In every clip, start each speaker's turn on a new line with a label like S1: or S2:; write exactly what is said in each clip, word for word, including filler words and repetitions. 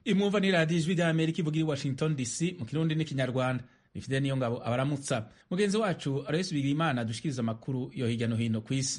S1: imwumva ni radiyo ijwi rya amerika ivuga iri washington dc mu kirundi n'ikinyarwanda. Ifite niyo ngabo abaramutsa mugenzi wacu Aloyes Bigirimana dushikiriza amakuru yo hirya no hino ku isi.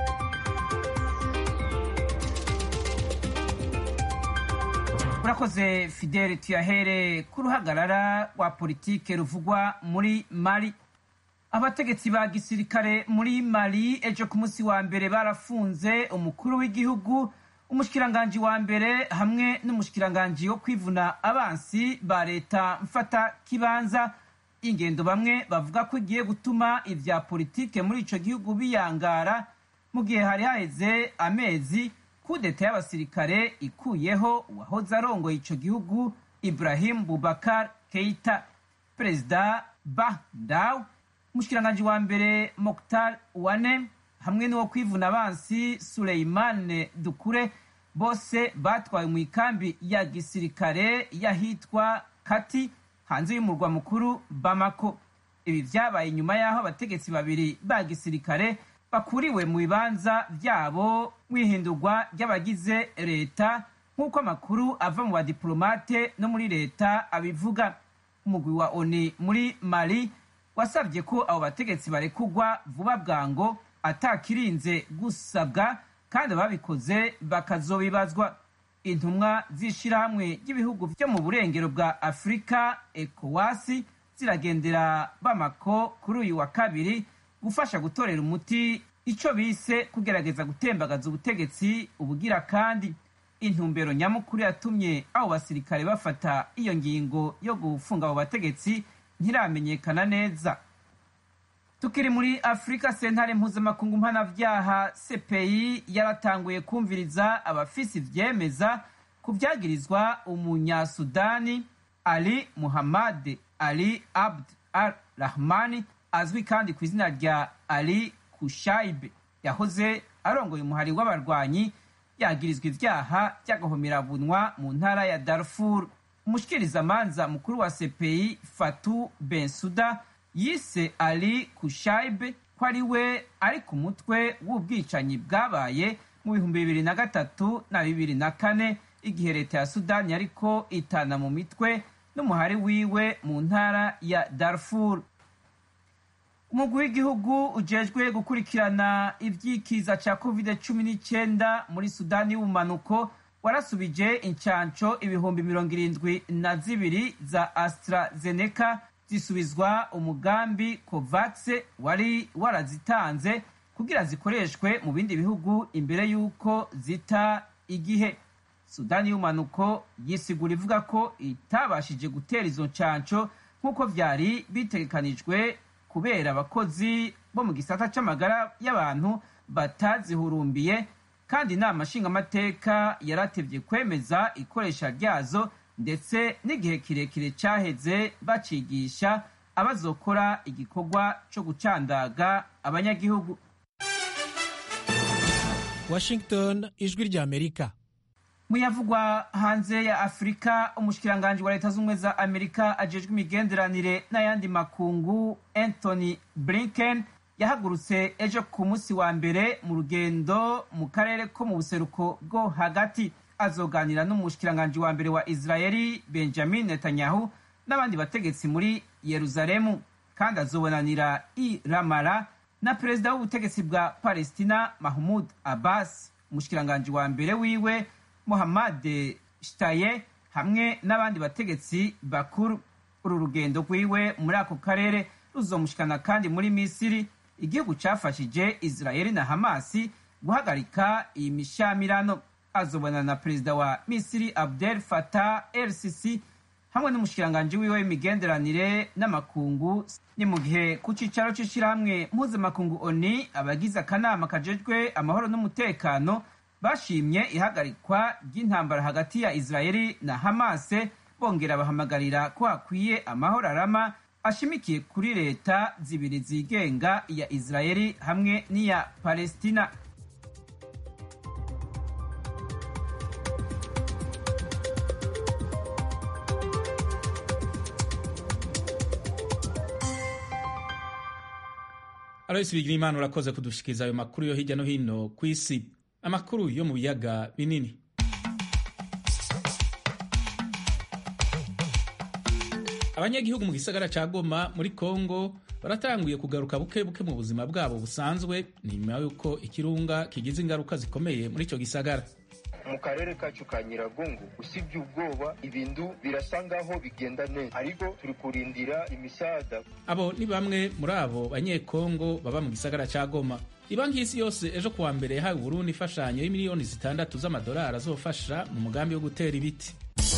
S2: Urakoze Fidel, tuyahere ku ruhagarara rwa politike ruvugwa muri Mali. Abategetsi ba gisirikare muri Mali ejo ku munsi wa mbere barafunze umukuru w'igihugu, umushikiranganji wa mbere hamwe n'umushikiranganji wo kwivuna abansi ba leta mfata kibanza. Ingendo bamwe bavuga ko igiye gutuma ivya politike muri ico gihugu biyangara mu gihe hari haheze amezi kudeta y'abasirikare ikuyeho uwahoze arongoye ico gihugu Ibrahim Boubacar Keita. Perezida Bah Ndaw, umushikiranganji wa mbere Mokhtar Ouane hamwe n'uwo kwivuna abansi Suleimane Dukure bose batwaye mu ikambi ya gisirikare yahitwa Kati hanze y'umurwa mukuru Bamako. Ibi vyabaye nyuma y'aho abategetsi babiri ba gisirikare bakuriwe mu bibanza vyabo mwihindurwa ry'abagize leta nk'uko amakuru ava mu badiplomate no muri leta abivuga. Umugwi wa ONU muri Mali wasabye ko abo bategetsi barekugwa vuba bwango atakirinze gusabwa kandi ababikoze bakazobibazwa. Intumwa z'ishirahamwe ry'ibihugu vyo mu burengero bwa Afrika ECOWAS ziragendera Bamako kuri uyu wa kabiri gufasha gutorera umuti ico bise kugerageza gutembagaza ubutegetsi ubugira kandi. Intumbero nyamukuru yatumye abo basirikare bafata iyo ngingo yo gufunga abo bategetsi ntiramenyekana neza. Tukiri muri Afrika, sentare mpuzamakungu mpanavyaha C P I yaratanguye kumviriza abafisi vyemeza ku vyagirizwa umunyasudani Ali Muhammad Ali Abd al-Rahmani azwi kandi ku izina rya Ali Kushaibe, yahoze arongoye umuhari w'abarwanyi, yagirizwa ivyaha vy'agahomerabunwa mu ntara ya Darfur. Umushikirizamanza mukuru wa C P I Fatou Bensouda yise Ali Kushaibe ko ari we ari ku mutwe w'ubwicanyi bwabaye mu bihumbi bibiri na gatatu na bibiri na kane igihe leta ya Sudani yariko itana mu mitwe n'umuhari wiwe mu ntara ya Darfur. Umugwi w'igihugu ujejwe gukurikirana ivyikiza ca covid cumi n'icenda muri Sudani y'ubumanuko warasubije incanco ibihumbi mirongo irindwi na zibiri za AstraZeneca zisubizwa umugambi COVAX wari warazitanze kugira zikoreshwe mu bindi bihugu imbere y'uko zita igihe. Sudani y'ubumanuko yisigura ivuga ko itabashije gutera izo ncanco nk'uko vyari bitegekanijwe kubera abakozi bo mu gisata c'amagara y'abantu batazihurumbiye, kandi inama nshingamateka yaratevye kwemeza ikoresha ryazo ndetse n'igihe kirekire caheze bacigisha abazokora igikorwa co gucandaga abanyagihugu.
S3: Washington, ijwi rya Amerika.
S2: Muyavugwa hanze ya Afrika, umushikiranganji wa leta z'ubumwe za Amerika ajejwe imigenderanire n'ayandi makungu Anthony Blinken yahagurutse ejo ku munsi wa mbere mu rugendo mu karere ko mu buseruko bwo hagati. Azoganira n'umushikiranganji wa mbere wa Israeli Benjamin Netanyahu n'abandi bategetsi muri Yerusalemu, kandi azobonanira i Ramallah na perezida w'ubutegetsi bwa Palestina Mahmoud Abbas, umushikiranganji wa mbere wiwe Mohammad Shtaye hamwe n'abandi bategetsi bakuru. Uru rugendo rwiwe muri ako karere ruzomushikana kandi muri Misiri, igihugu cafashije Israeli na Hamasi guhagarika iyi mishamirano. Azobana na perezida wa Misiri Abdel Fattah el-Sisi hamwe n'umushikiranganji wiwe w'imigenderanire n'amakungu. Ni mu gihe ku cicaro c'ishirahamwe mpuzamakungu ONU abagize akanama kajejwe amahoro n'umutekano bashimye ihagarikwa ry'intambara hagati ya Israeli na Hamas, bongera bahamagarira ko hakwiye amahoro arama ashimikiye kuri leta zibiri zigenga ya Israeli hamwe n'iya Palestina.
S1: Aloyes Bigirimana urakoze kudushikiriza ayo makuru yo hirya no hino ku isi. Amakuru yo mu biyaga binini. abanyagihugu mu gisagara ca Goma muri Kongo baratanguye kugaruka buke buke mu buzima bwabo busanzwe nyuma y'uko ikirunga kigize ingaruka zikomeye muri ico gisagara.
S4: Mu karere kacu ka Nyiragongo usibye ubwoba ibintu birasa ngaho bigenda neza, ariko turi kurindira imisaada.
S1: Abo ni bamwe muri abo banyekongo baba mu gisagara ca Goma. Ibanki y'isi yose ejo kuwa mbere yahawe Burundi imfashanyo y'imiliyoni zitandatu z'amadolari azofasha mu mugambi wo gutera ibiti.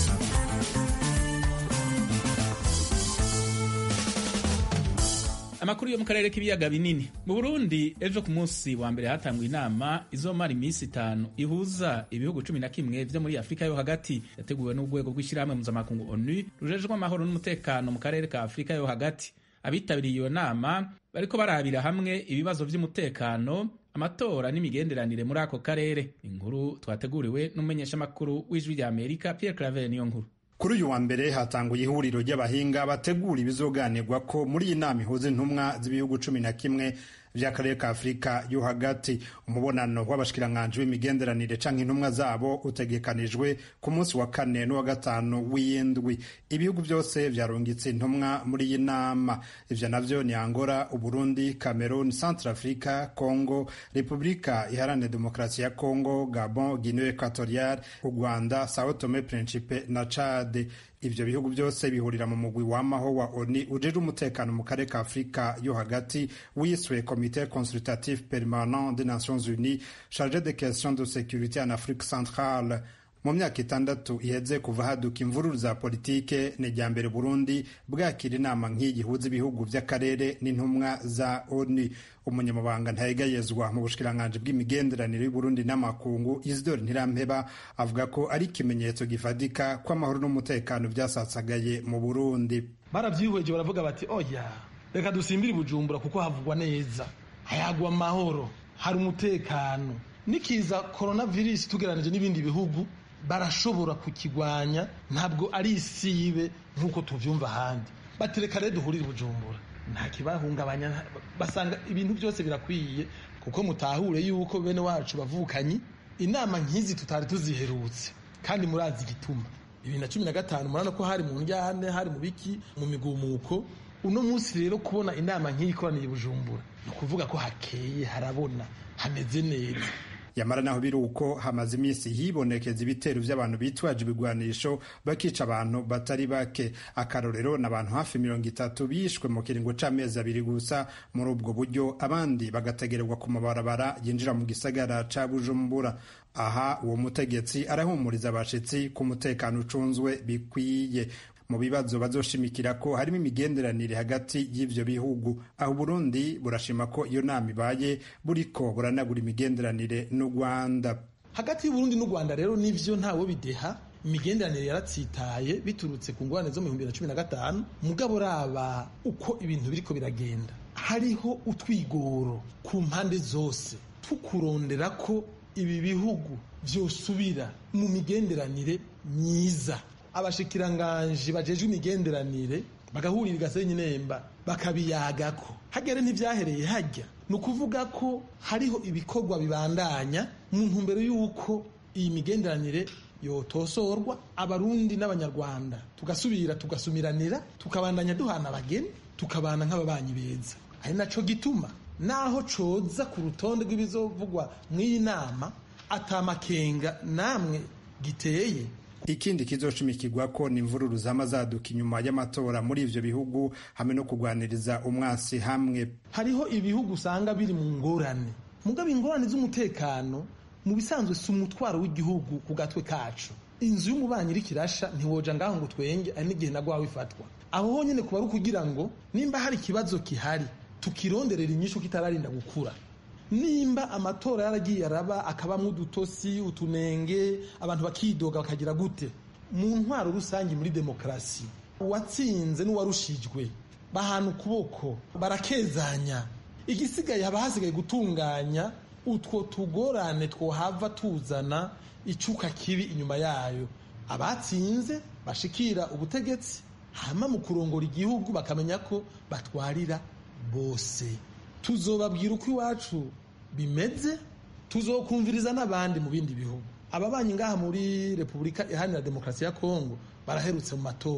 S1: Amakuru yo mu karere k'ibiyaga binini. Mu Burundi ejo ku munsi wa mbere hatangwa inama izomara iminsi itanu ihuza ibihugu cumi na kimwe vyo muri Afrika yo hagati, yateguwe n'urwego rw'ishirahamwe mpuzamakungu ONU rujejwe amahoro n'umutekano mu karere ka Afrika yo hagati. Abitabiriye iyo nama bariko barabira hamwe ibibazo vy'umutekano, amatora n'imigenderanire muri ako karere. Inkuru twateguriwe n'umumenyesha makuru w'ijwi rya Amerika Pierre Claver niyo nkuru.
S5: Kuri uyu wa mbere hatanguye ihuriro ry'abahinga bategura ibizoganirwa ko muri iyi nama ihuza intumwa z'ibihugu cumi na kimwe vy'akarere ka Afrika yo hagati. Umubonano w'abashikiranganje b'imigenderanire canke intumwa zabo utegekanijwe ku munsi wa kane n'uwa gatanu w'indwi. Ibihugu byose vyarungitse intumwa muri iyi nama. Ivyo navyo ni Angola, Uburundi, Cameroon, Centrafrica, Congo, Republika Iharanira Demokarasi ya Congo, Gabon, Guinée Equatoriale, u Rwanda, Sao Tome Principe na Chad. Ivyo bihugu byose bihurira mu mugwi w'amaho wa ONU ujeje umutekano mu karere ka Afrika yo hagati wiswe Comité Consultatif Permanent des Nations Unies chargé des questions de sécurité en Afrique centrale. Mu myaka itandatu iheze kuva haduka imvururu za politike n'ijya mbere Burundi bwakira inama nk'iyi ihuza ibihugu vy'akarere n'intumwa za ONU. Umunyamabanga ntayegayezwa mu bushikiranganje bw'imigenderanire y'u Burundi n'amakungu Isidore Ntirampeba avuga ko ari ikimenyetso gifadika ko amahoro n'umutekano vyasatsagaye mu Burundi.
S6: Baravyihweje baravuga bati oya reka dusimbire Bujumbura kuko havugwa neza, hayagwa amahoro, hari umutekano. Nikiza coronavirus tugeranije n'ibindi bihugu barashobora kukigwanya, ntabwo ari isibe nk'uko tuvyumva ahandi. Batereka rero duhurire Bujumbura, nta kibahungabanya, basanga ibintu byose birakwiye kuko mutahure yuko bene wacu bavukanyi. Inama nk'izi tutari tuziherutse kandi murazi igituma. bibiri na cumi na gatanu murana ko hari mu njyane, hari mu biki, mu migumuko. Uno munsi rero kubona inama nk'iyi ikoraniye Bujumbura ni ukuvuga ko hakeye, harabona, hameze neza.
S5: Yamara naho biri uko hamaze iminsi hibonekeza ibitero vy'abantu bitwaje ibigwanisho bakica abantu batari bake. Akarorero n'abantu hafi mirongo itatu bishwe mu kiringo c'amezi abiri gusa. Muri ubwo buryo abandi bagategererwa ku mabarabara yinjira mu gisagara ca Bujumbura. Aha uwo mutegetsi arahumuriza abashitsi ku mutekano ucunzwe bikwiye. Mu bibazo bazoshimikira ko harimo imigenderanire hagati y'ivyo bihugu. Aho Burundi burashima ko iyo nama ibaye buriko buranagura imigenderanire n'u Rwanda.
S6: Hagati y'Uburundi n'u Rwanda rero nivyo ntawe bideha, imigenderanire yaratsitaye biturutse ku ngwane zo mu bihumbi bibiri na cumi na gatanu. Mugabo raba uko ibintu biriko biragenda, hariho utwigoro ku mpande zose tukurondera ko ibi bihugu vyosubira mu migenderanire myiza. Abashikiranganje bajejwe imigenderanire bagahurira Gasenyi Nemba bakabiyagako. Hagere ntivyahereye hajya, nukuvuga ko hariho ibikorwa bibandanya mu ntumbero yuko iyi migenderanire yotosorwa, abarundi n'abanyarwanda tugasubira tugasumiranira, tukabandanya duhana abageni, tukabana nk'ababanyi beza. Ari naco gituma naho coza ku rutonde rw'ibizovugwa mw'iyi nama atamakenga namwe giteye.
S5: Ikindi kizoshimikirwa ko ni imvururu zamazaduka inyuma y'amatora muri ivyo bihugu hamwe no kugwaniriza umwasi hamwe.
S6: Hariho ibihugu usanga biri mu ngorane, mugabo ingorane z'umutekano mu bisanzwe si umutwaro w'igihugu ku gatwe kacu. Inzu y'umubanyi iri kirasha ntiwoja ngaho ngo twenge, ari n'igihe nagwaho ifatwa. Aho honyene kuba ari kugira ngo nimba hari ikibazo kihari tukironderera inyishu kitararinda gukura. Nimba amatora yaragiye araba akabamwe udutosi, utunenge, abantu bakidoga bakagira gute, mu ntwaro rusangi muri demokrasi uwatsinze n'uwarushijwe bahana ukuboko barakezanya. Igisigaye haba hasigaye gutunganya utwo tugorane twohava tuzana icuka kibi inyuma yayo. Abatsinze bashikira ubutegetsi hama mu kurongora igihugu bakamenya ko batwarira bose. Tuzobabwira uko iwacu bimeze, tuzokumviriza n'abandi mu bindi bihugu. Ababanyi ngaha muri Republika Iharanira Demokarasi ya Kongo baraherutse mu matora,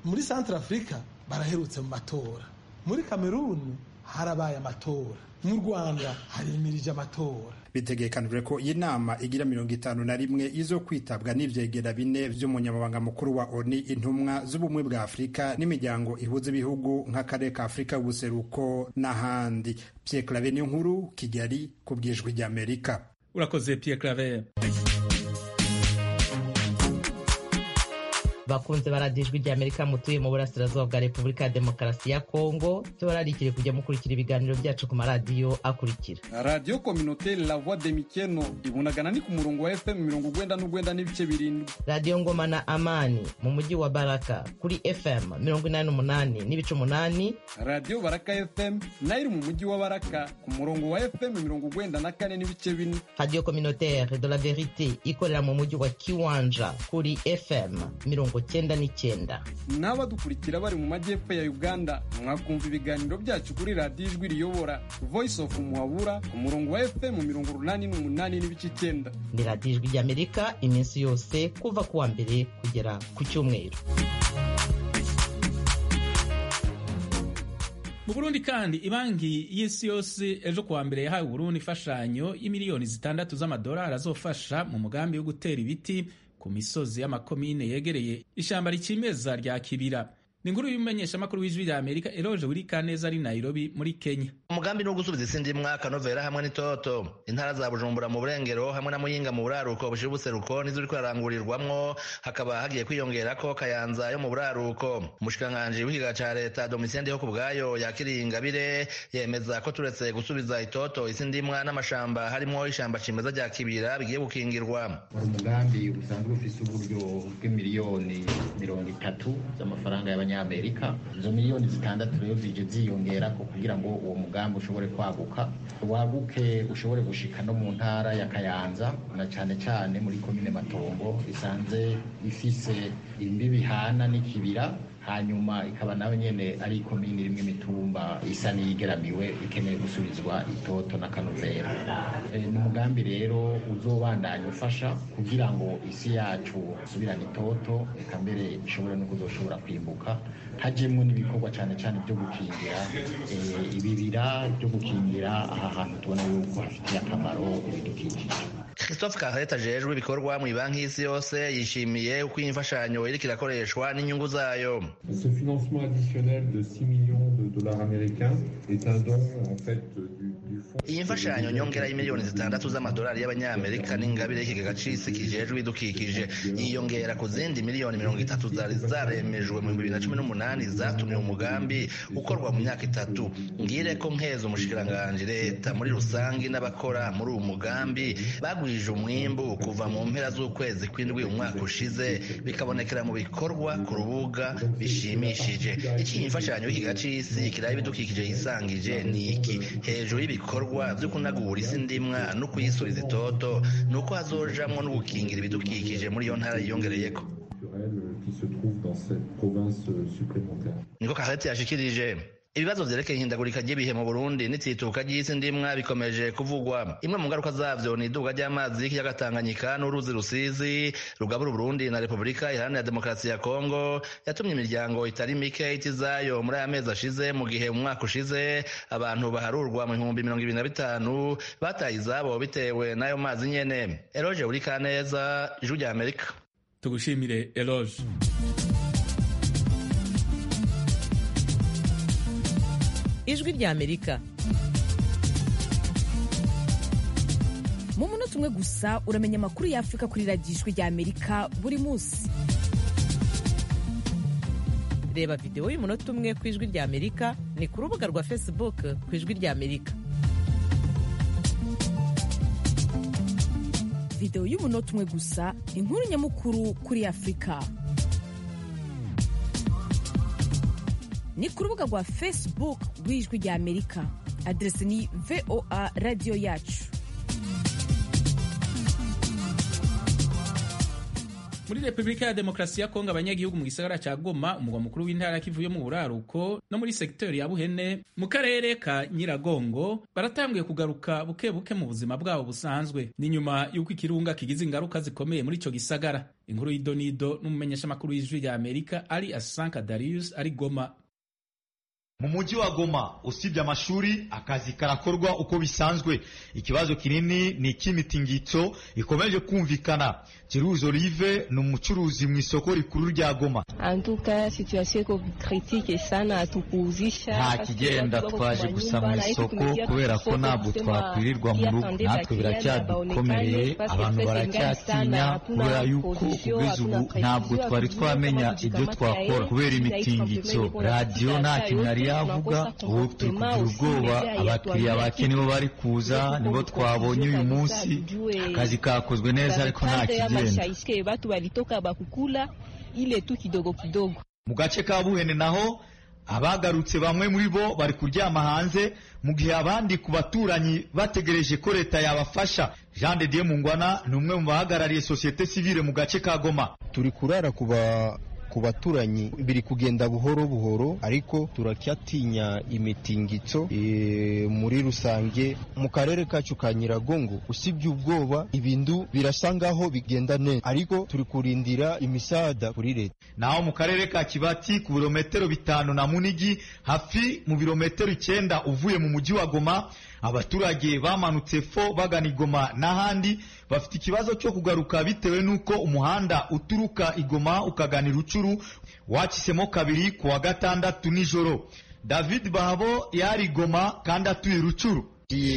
S6: muri Central Africa baraherutse mu matora, muri Cameroon harabaye amatora, mu Rwanda harimirije amatora.
S5: Bitegekanijwe ko iyi nama igira mirongo itanu na rimwe izo kwitabwa n'ivyegera bine vy'umunyamabanga mukuru wa O N U, intumwa z'ubumwe bwa Afurika n'imiryango ihuza ibihugu nk'akarere ka Afurika y'ubuseruko n'ahandi. Pierre Claver Niyonkuru, Kigali, ku bw'ijwi ry'Amerika.
S1: Urakoze Pierre Claver.
S7: bakunze baradijwe ry'Amerika mutuye mu burasirazuba bwa Repubulika ya Demokarasi ya Kongo, tubararikire kujya mukurikira ibiganiro byacu ku maradiyo akurikira:
S8: Radio Communautaire La Voix de Mikeno ibunagana ni ku murongo wa F M mirongo ugwenda n'ugwenda n'ibice birindwi.
S7: Radio Ngoma na Amani mu mujyi wa Baraka kuri F M mirongo inani n'umunani n'ibice umunani.
S8: Radio Baraka F M nayo mu mujyi wa Baraka ku murongo wa F M mirongo ugwenda na kane n'ibice bine.
S7: Radio Communautaire de la Verite ikorera mu mujyi wa Kiwanja kuri F M mirongo cyenda n'icyenda.
S8: N'abadukurikira bari mu majyepfo ya Uganda mwakumva ibiganiro byacu kuri Radio Ijwi Riyobora Voice of Muhabura ku murongo wa F M mirongo urunani n'umunani n'ibice icyenda.
S7: Ni Radio Ijwi ry'Amerika iminsi yose kuva kuwa mbere kugera ku cyumweru.
S1: Mu Burundi kandi ibanki y'isi yose ejo kuwa mbere yahawe Burundi ifashanyo y'imiliyoni zitandatu z'amadolari azofasha mu mugambi wo gutera ibiti ku misozi y'amakomine yegereye ishamba rikimeza rya Kibira. Ni inkuru y'umumenyeshamakuru w'Ijwi ry'Amerika Eloge Burikaneza ari Nairobi muri Kenya.
S9: Umugambi no gusubiza isi ndimwa Kanovera hamwe n'Itoto, intara za Bujumbura mu burengero hamwe na Muyinga mu buraruko bushira ubuseruko nizo uri kwarangurirwamwo, hakaba hagiye kwiyongerako Kayanza yo mu buraruko. Umushikanganje w'ikiga ca leta Domitien yo kubwayo yakiriye Ingabire yemeza ko turetse gusubiza Itoto isi ndimwa n'amashamba harimo ishamba cimeza rya Kibira bigiye gukingirwa.
S10: Umugambi usanzwe ufise uburyo bw'imiliyoni mirongo itatu z'amafaranga y'abanya Amerika. Izo miliyoni zitandatu rero zije ziyongera ko kugira ngo uwo mugambi ushobore kwaguka waguke ushobore gushika no mu ntara ya Kayanza na cyane cyane muri komine Matongo isanze ifise imbibi hana n'Ikibira, hanyuma ikaba nawe nyene ari komine rimwe mitumba isa nigeramiwe ikeneye gusubizwa Itoto na Kanovera. E, ni umugambi rero uzobandanya ufasha kugira ngo isi yacu subirane Itoto eka mbere ishobore no kuzoshobora kwimbuka, hajemwe n'ibikorwa cyane cyane byo gukingira e, ibibira byo gukingira aha hantu tubona yuko hafitiye akamaro ibidukikije.
S9: Christophe Kareta jejwe ibikorwa mu banki y'isi yose yishimiye uko imfashanyo iriko irakoreshwa n'inyungu zayo.
S11: Ce financement additionnel de six millions de dollars américains est un don en fait du, du fonds.
S9: Iyi mfashanyo nyongera y'imiliyoni zitandatu z'amadolari y'abanyamerika n'ingabire y'ikigega c'isi kijejwe idukikije yiyongera ku zindi miliyoni mirongo itatu zari zaremejwe mu bibiri na cumi n'umunani zatumye umugambi ukorwa mu myaka itatu. Ngire ko nkeza umushikiranganje leta muri rusangi n'abakora muri uwo mugambi bagwije umwimbu kuva mu mpera z'ukwezi kw'indwi umwaka ushize bikabonekera mu bikorwa ku rubuga bishimishije. Iki imfashanyo y'ikigega c'isi kiraye ibidukikije yisangije ni iki hejuru y'ibikorwa byo kunagura isi ndimwa no kuyisubiza Itoto nuko hazojamwo no gukingira ibidukikije muri iyo ntara yiyongereyeko. Niko Karete yashikirije. Ibibazo vyerekeye ihindagurika ry'ibihe mu Burundi n'itsituka ry'isi ndimwa bikomeje kuvugwa. Imwe mu ngaruka zavyo ni iduga ry'amazi y'ikiyaga Tanganyika n'uruzi Rusizi rugabura Burundi na Repubulika Iharanira Demokarasi ya Kongo, yatumye imiryango itari mike itizayo muri aya mezi ashize, mu gihe mu mwaka ushize abantu baharurwa mu bihumbi mirongo ibiri na bitanu bataye izabo bitewe n'ayo mazi nyene. Eloge Burikaneza, Ijwi ry'Amerika.
S1: Tugushimire Eloge.
S7: Ijwi ry'Amerika.
S12: Mu munota umwe gusa uramenya amakuru ya Afrika kuri Radio Ijwi ry'Amerika buri munsi.
S7: Reba video y'umunota umwe ku Ijwi ry'Amerika ni ku rubuga rwa Facebook ku Ijwi ry'Amerika.
S12: Video y'umunota umwe gusa, inkuru nyamukuru kuri Afrika. Ni ku rubuga rwa Facebook rw'Ijwi ry'Amerika. Adresi ni V O A Radio Yacu.
S1: Muri Republika ya Demokarasi ya Kongo, abanyagihugu mu gisagara ca Goma, umugwa mukuru w'intara Kivu yo mu buraruko, no muri sektori ya Buhene mu karere ka Nyiragongo baratanguye kugaruka buke buke mu buzima bwabo busanzwe, ni nyuma y'uko ikirunga kigize ingaruka zikomeye muri ico gisagara. Inkuru y'idonido n'umumenyesha makuru w'ijwi rya Amerika Ali Asanka Darius ari Goma.
S13: Mu mujyi wa Goma, usibye amashuri, akazi karakorwa uko bisanzwe. Ikibazo kinini ni ikimitingitso ikomeje kumvikana. Chiruzo Olive ni umucuruzi mu isoko rikuru rya Goma.
S14: Antuka situation iko critique sana atupuzisha.
S13: Nta kigenda twaje gusa mu isoko kubera ko ntabwo twakwirirwa mu rugo, natwe biracyadukomereye, abantu baracyatinya kubera yuko kugeza ubu ntabwo twari twamenya ibyo twakora kubera imitingitso. Radio nta kintu yari yavuga, ubu turi kugira ubwoba. Abakiriya bake nibo bari kuza, nibo twabonye uyu munsi. Akazi kakozwe neza ariko nta kigenda.
S14: Batu balitoka bakukula ile tu kidogo kidogo.
S13: Mu gace ka Buhene naho abagarutse bamwe muri bo bari kuryama hanze, mu gihe abandi ku baturanyi bategereje ko leta yabafasha. Jean de Dieu Mungwana ni umwe mu bahagarariye societe civile mu gace ka Goma.
S15: Turi kurara kuba ku baturanyi biri kugenda buhoro buhoro, ariko turacyatinya imitingitso e, muri rusange mu karere kacu ka Nyiragongo. Usibye ubwoba, ibindu birasangaho bigenda neza, ariko turi kurindira imisaada kuri leta.
S13: Naho mu karere ka Kibati ku birometero bitanu na Munigi, hafi mu birometero icyenda uvuye mu mujyi wa Goma, abaturage bamanutse fo bagana Igoma n'ahandi bafite ikibazo cyo kugaruka bitewe nuko umuhanda uturuka Igoma ukagana Rucuru wakisemo kabiri ku wa gatandatu nijoro. David Bahabo yari Goma kandi atuye Rucuru.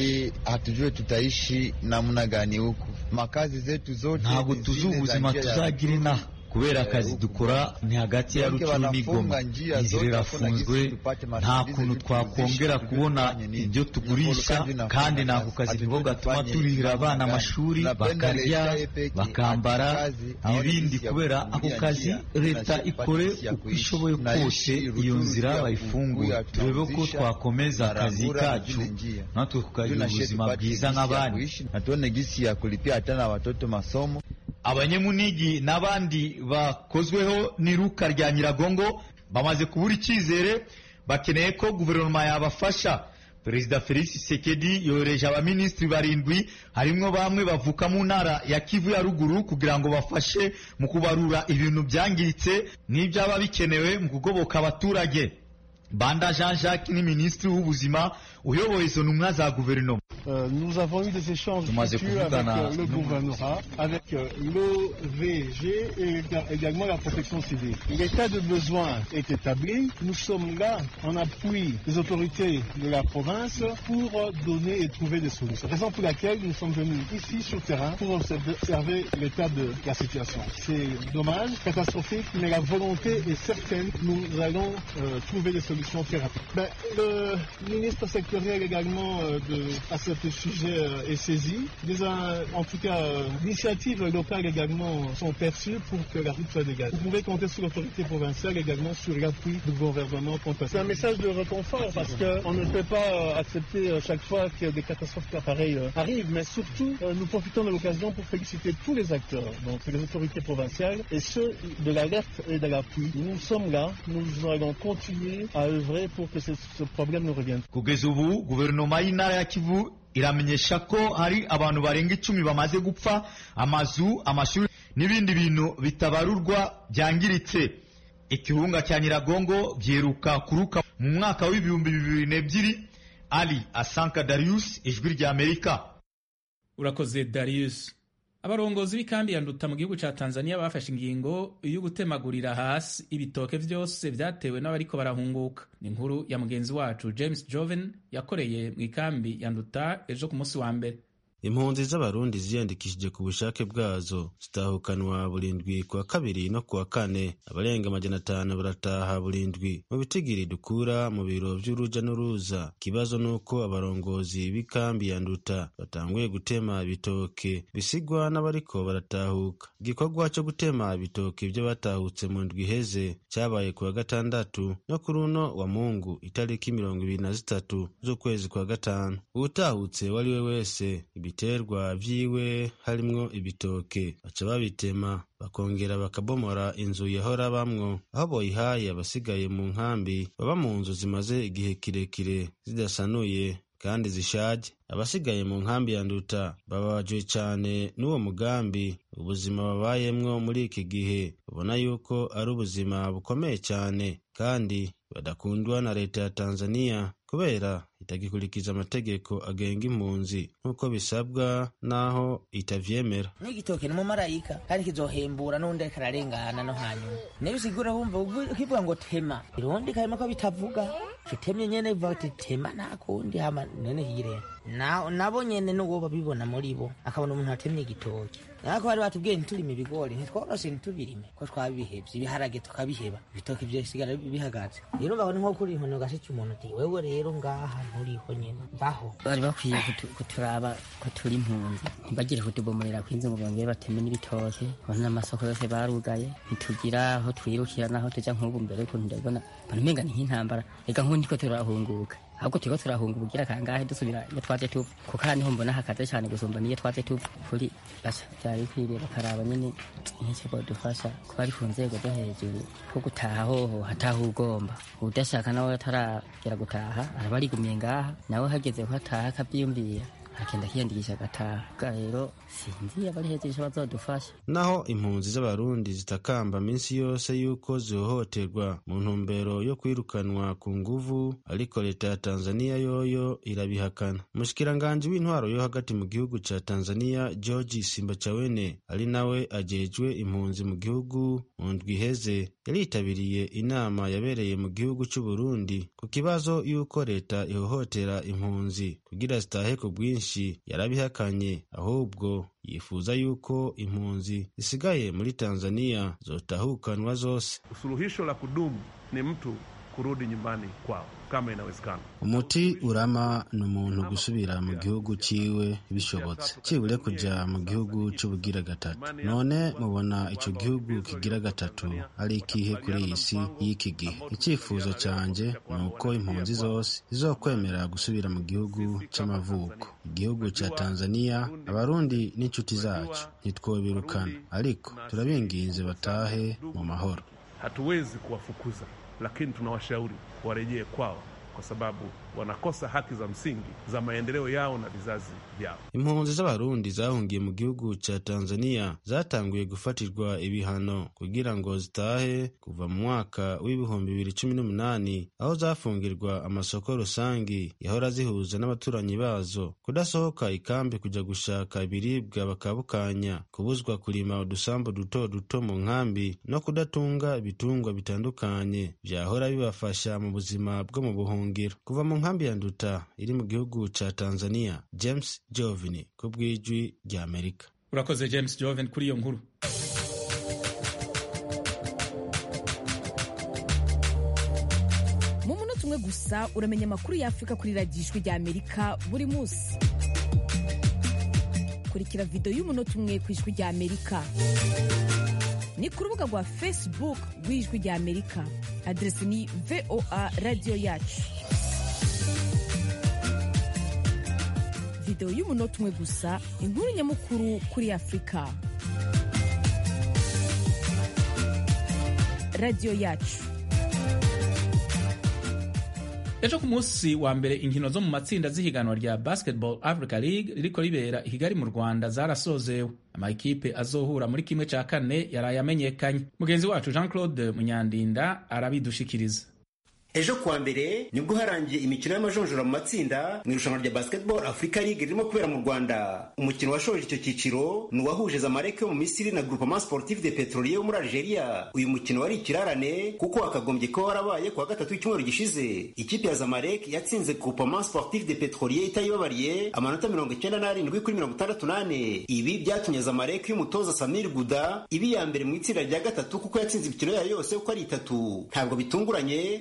S15: Hatujue tutaishi namna gani huko, makazi zetu zote
S13: ntabwo tuzi ubuzima tuzagira inaha kubera akazi dukora ni hagati ya Rucuru n'Igoma. Inzira irafunzwe, nta kuntu twakongera kubona ibyo tugurisha, kandi nako kazi niko gatuma turihira abana amashuri, bakarya, bakambara n'ibindi. Kubera ako kazi leta ikore uko ishoboye kose iyo nzira bayifunguye, turebe ko twakomeza akazi kacu natwe tukagira ubuzima bwiza nk'abandi,
S15: natone gisi ya kulipia hata na watoto masomo.
S13: Abanyemunigi n'abandi bakozweho n'iruka rya Nyiragongo bamaze kubura icyizere, bakeneye ko guverinoma yabafasha. Perezida Felix Tshisekedi yohereje abaminisitiri barindwi, harimo bamwe bavuka mu ntara ya Kivu ya ruguru, kugira ngo bafashe mu kubarura ibintu byangiritse n'ibyaba bikenewe mu kugoboka abaturage. Banda Jean-Jacques ni ministre w'ubuzima uyoboye izo ntumwa za guverinoma.
S16: Euh, nous avons eu des échanges fructueux avec euh, le gouvernorat, avec euh, l'O V G et également la protection civile. L'état de besoin est établi. Nous sommes là en appui des autorités de la province pour donner et trouver des solutions. Raison pour laquelle nous sommes venus ici sur le terrain pour observer l'état de la situation. C'est dommage, catastrophique, mais la volonté est certaine. Nous allons euh, trouver des solutions très rapides. Ben, le ministre sectoriel également euh, de, à ce sujet euh, est saisi. Des, euh, en tout cas, euh, l'initiatives locales également sont perçues pour que la route soit dégagée. Vous pouvez compter sur l'autorité provinciale également sur l'appui du gouvernement. C'est un message de réconfort parce qu'on ne peut pas euh, accepter euh, chaque fois que des catastrophes pareilles euh, arrivent, mais surtout euh, nous profitons de l'occasion pour féliciter tous les acteurs, donc les autorités provinciales et ceux de l'alerte et de l'appui. Nous sommes là, nous allons continuer à œuvrer pour que ce, ce problème ne revienne.
S13: Kugeza ubu guverinoma y'intara ya Kivu iramenyesha ko hari abantu barenga icumi bamaze gupfa, amazu, amashuri n'ibindi bintu bitabarurwa byangiritse. Ikirunga cya Nyiragongo byeruka kuruka mu mwaka w'ibihumbi bibiri n'ebyiri. Ali Asanka Darius, ijwi rya Amerika.
S1: Urakoze Darius. Abarongozi b'ikambi ya Nduta mu gihugu ca Tanzania bafashe ingingo yo gutemagurira hasi ibitoke vyose vyatewe n'abariko barahunguka. Ni inkuru ya mugenzi wacu James Joven yakoreye mu ikambi ya Nduta ejo ku munsi wa mbere.
S17: Impunzi z'abarundi ziyandikishije ku bushake bwazo zitahukanwa burindwi kwa kabiri no kuwa kane, abarenga amajana atanu barataha burindwi. Mu bitigiri dukura mu biro vy'uruja n'uruza, kibazo nuko abarongozi b'ikambi ya Nduta batanguye gutema ibitoke bisigwa n'abariko baratahuka. Igikorwa cyo gutema ibitoke byo batahutse mu ndwi heze cyabaye kuwa gatandatu no kuri uno wa Mungu itariki mirongo ibiri na zitatu z'ukwezi kwa gatanu. Utahutse wari we wese ibiterwa vyiwe harimwo ibitoke, baca babitema bakongera bakabomora inzu yahora bamwo, aho boyihaye abasigaye mu nkambi baba mu nzu zimaze igihe kirekire zidasanuye kandi zishaje. Abasigaye mu nkambi ya Nduta bababajwe cyane n'uwo mugambi. Ubuzima babayemwo muri iki gihe ubona yuko ari ubuzima bukomeye cyane kandi badakundwa na leta ya Tanzania kubera itagikurikiza amategeko agenga impunzi nk'uko bisabwa naho itavyemera.
S18: N'igitoke mu marayika kandi kizohembura n'undi ariko ararengana no hanyuma nebisigura bumva ukivuga ngo tema irundi kayima ko bitavuga kitemye nyene vati tema nakundi hama nene hire na nabo nyene n'uwo babibona muri bo akabona umuntu atemye igitoke nako bari batubwiye ntitulime ibigori ntitworose ntitubirime ko twabihevye ibiharage tukabiheba ibitoke vyesigara bihagaze rero babona nko kuri inkono gashica umuntu ati wewe rero ngaha nturiho nyene baho bari bakwiye kuturaba ko turi impunzi ntibagire kutubomorera kwinze ngo bongere bateme n'ibitoke bona amasoko yose barugaye ntitugira aho twirukira naho tuja nk'ubu mbere ko ndabona banamenga ni nk'intambara ega nk'undi ko turahunguka ahubwo turiko turahunga ubugira kangahe dusubira iyo twaje tuva kuko aha niho mbona hakaze cyane gusumba niyo twaje tuva kuri basha byari kwiriye bakaraba nyene nk'iki bodufasha kuba ari ku nzego zo hejuru ko gutaha hoho hataha ugomba udashaka nawe ataragera gutaha araba arigumiye ngaha nawe hageze ko hataha akabyiyumvira akenda kiyandikisha gataha rero sinzi abari hejuru bazodufasha.
S17: Naho impunzi z'abarundi zitakamba minsi yose yuko zihohoterwa mu ntumbero yo kwirukanwa ku nguvu, ariko leta ya Tanzania yoyo irabihakana. Umushikiranganje w'intwaro yo hagati mu gihugu ca Tanzania George Simbachawene ari nawe ajejwe impunzi mu gihugu mu ndwi iheze yaritabiriye inama yabereye mu gihugu c'u Burundi ku kibazo yuko leta ihohotera impunzi kugira zitahe ku bwinshi. Yarabihakanye ahubwo yifuza yuko impunzi zisigaye muri Tanzania zotahukanwa zose.
S19: Suluhisho la kudumu ni mtu kurudi nyumbani kwao kama inawezekana.
S17: Umuti urama ni umuntu gusubira mu gihugu ciwe bishobotse, cibure kuja mu gihugu c'ubugira gatatu. None mubona ico gihugu kigira gatatu ari ikihe kuri iyi si y'iki gihe? Icifuzo canje ni uko impunzi zose zizokwemera gusubira mu gihugu c'amavuko. Igihugu ca Tanzania, abarundi n'inshuti zacu ntitwobirukana, ariko turabinginze batahe mu mahoro.
S19: Hatuwezi kuwafukuza, lakini tunawashauri warejee kwao kwa sababu wanakosa haki za msingi za maendeleo yao na vizazi vyao.
S17: Impunzi z'abarundi zahungiye mu gihugu ca Tanzania zatanguye gufatirwa ibihano kugira ngo zitahe kuva mu mwaka w'ibihumbi bibiri cumi n'umunani, aho zafungirwa amasoko rusangi yahora zihuza n'abaturanyi bazo, kudasohoka ikambi kuja gushaka ibiribwa bakabukanya, kubuzwa kurima udusambu duto duto mu nkambi, no kudatunga ibitungwa bitandukanye vyahora bibafasha mu buzima bwo mu buhungiro. Kuva mu nkambi ya Nduta iri mu gihugu ca Tanzania, James Jovini ku bw'ijwi rya Amerika.
S1: Urakoze James Jovini kuri iyo nkuru.
S12: Mu munota umwe gusa uramenya amakuru ya Afrika kuri radiyo ijwi rya Amerika buri munsi. Kurikira video y'umunota umwe ku ijwi rya Amerika. Ni ku rubuga rwa Facebook rw'ijwi rya Amerika. Adresi ni V O A Radio Yacu. Video y'umunota umwe gusa, inkuru nyamukuru kuri Afrika. Radio Yacu.
S1: Ejo ku munsi wa mbere inkino zo mu matsinda z'ihiganwa rya Basketball Africa League ririko ribera i Kigali mu Rwanda zarasozewe. Amakipe azohura muri kimwe ca kane yaraye amenyekanye. Mugenzi wacu Jean Claude Munyandinda arabidushikiriza.
S20: Ejo kuwa mbere nibwo harangiye imikino y'amajonjora mu matsinda mu irushanwa rya Basketball Africa League ririmo kubera mu Rwanda. Umukino washoje icyo cyiciro ni uwahuje Zamalek yo mu Misiri na Groupement Sportif de Petrolier yo muri Algeria. Uyu mukino wari ikirarane kuko wakagombye ko warabaye kuwa gatatu w'icyumweru gishize. Ikipe ya Zamalek yatsinze Groupement Sportif de Petrolier itayibabariye amanota mirongo icyenda n'arindwi kuri mirongo itandatu n'ane. Ibi byatumye Zamalek y'umutoza Samir Gouda ibi ya mbere mu itsinda rya gatatu kuko yatsinze imikino yayo yose uko ari itatu. Ntabwo bitunguranye kubera ko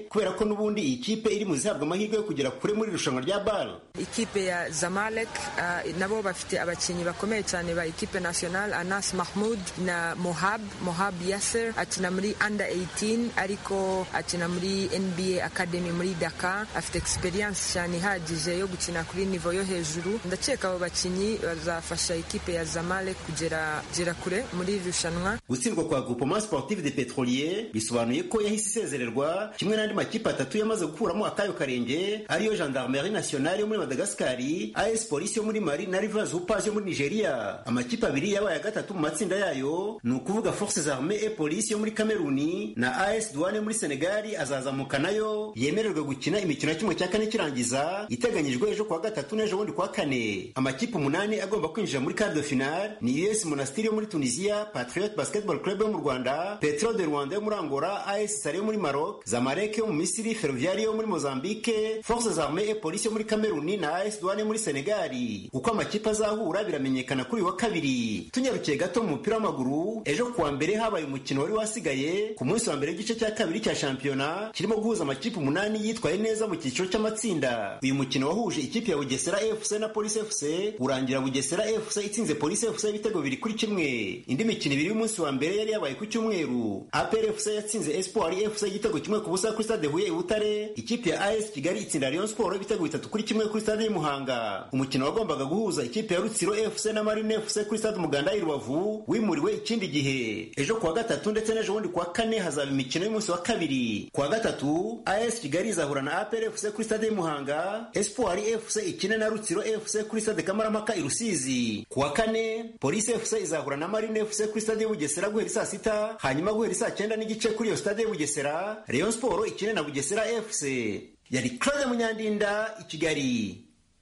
S20: n'ubundi iyi kipe iri mu zihabwa amahirwe yo kugera kure muri irushanwa rya BAL.
S21: Ikipe ya Zamalek uh, nabo bafite abakinnyi bakomeye cyane ba ikipe national, Anas Mahmoud na Mohab Mohab Yasser akina muri under eighteen ariko akina muri N B A Academy muri Dakar, afite experience cyane ihagije yo gukina kuri niveau yo hejuru. Ndakeka abo bakinnyi bazafasha ikipe ya Zamalek kugera kugera kure muri irushanwa.
S20: Gutsindwa kwa Groupement Sportif de Petrolier bisobanuye ko yahise isezererwa kimwe n'andi makipe atatu yamaze gukuramo akayo karenge, ariyo Gendarmerie Nationale yo muri Madagascar, A S Police yo muri Mali na Rivers Hoopers yo muri Nigeria. Amakipe abiri yabaye gatatu mu matsinda yayo ni ukuvuga Forces Armées et Police yo muri Cameroon na A S Douane muri Senegal azazamuka nayo yemererwe gukina imikino ya kimwe cya kane kirangiza iteganyijwe ejo kwa gatatu n'ejo bundi kwa kane. Amakipe umunani agomba kwinjira muri quart de finale ni U S Monastir yo muri Tunisia, Patriot Basketball Club yo mu Rwanda, Petro de Rwanda yo muri Angola, A S Sale yo muri Maroc, Zamalek yo mu Misiri, Ferroviaire yo muri Mozambique, Forces Armées et Police yo muri Cameroon na A S Douane muri Senegal. Uko amakipe azahura biramenyekana kuri wa kabiri. Tunyarukiye gato mu mupira w'amaguru, ejo kuwa mbere habaye umukino wari wasigaye ku munsi wa mbere w'igice cya kabiri cya shampiyona kirimo guhuza amakipe umunani yitwaye neza mu cyiciro cy'amatsinda. Uyu mukino wahuje ikipe ya Bugesera F C na Police F C urangira Bugesera F C itsinze Police F C ibitego bibiri kuri kimwe. Indi mikino ibiri y'umunsi wa mbere yari yabaye ku cyumweru. A P R F C yatsinze Espoir F C igitego kimwe ku busa kuri Stade Huye i Butare. Ikipe ya A S Kigali itsinda Rayon Sport ibitego bitatu kuri kimwe kuri Stade Muhanga. Umukino wagombaga guhuza ikipe ya Rutsiro F C na Marine F C kuri Stade Muganda i Rubavu wimuriwe ikindi gihe. Ejo kuwa gatatu ndetse n'ejo bundi kuwa kane hazaba imikino y'umunsi wa kabiri. Kuwa gatatu A S Kigali izahura na A P R F C kuri Stade Muhanga, Espoir F C ikine na Rutsiro F C kuri Stade Kamarampaka i Rusizi. Kuwa kane Police F C izahura na Marine F C kuri Stade Bugesera guhera saa sita, hanyuma guhera saa cyenda n'igice kuri iyo Stade Bugesera Rayon Sport ikine na Bugesera F C. Yari Claude Munyandinda i Kigali.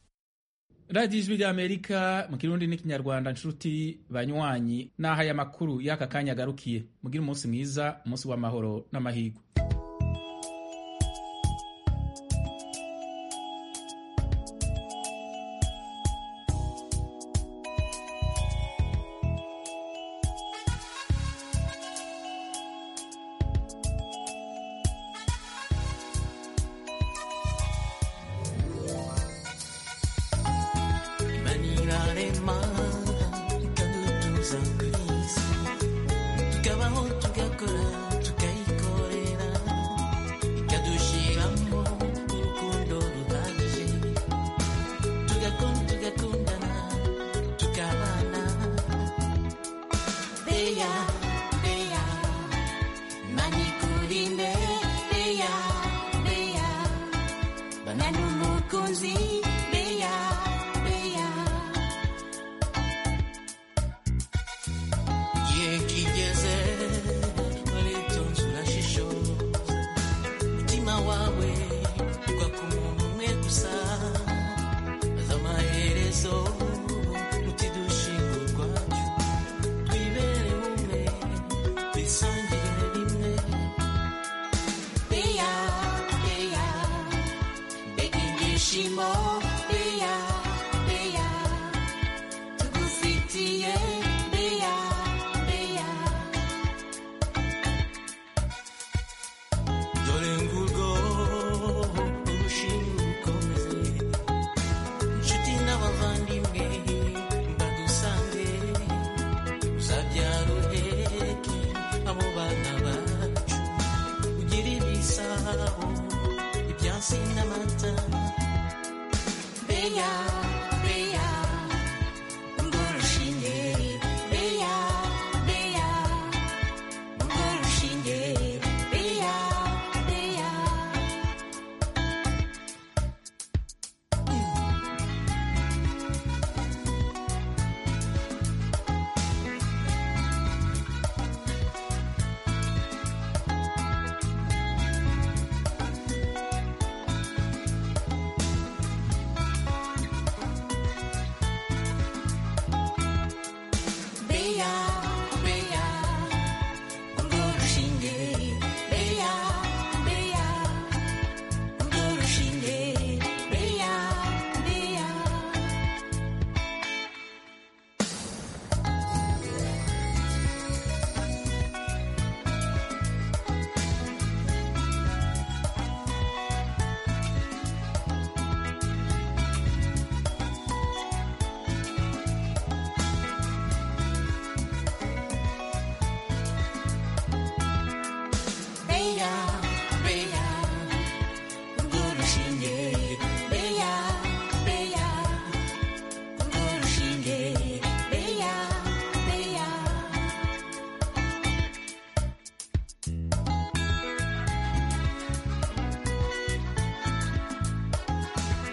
S1: Radio Ijwi ry'Amerika mu Kirundi n'Ikinyarwanda. Nshuti banywanyi n'aha ya makuru y'aka kanya agarukiye. Mugira umunsi mwiza, umunsi w'amahoro n'amahirwe.
S22: Ibyansi n'amata, beya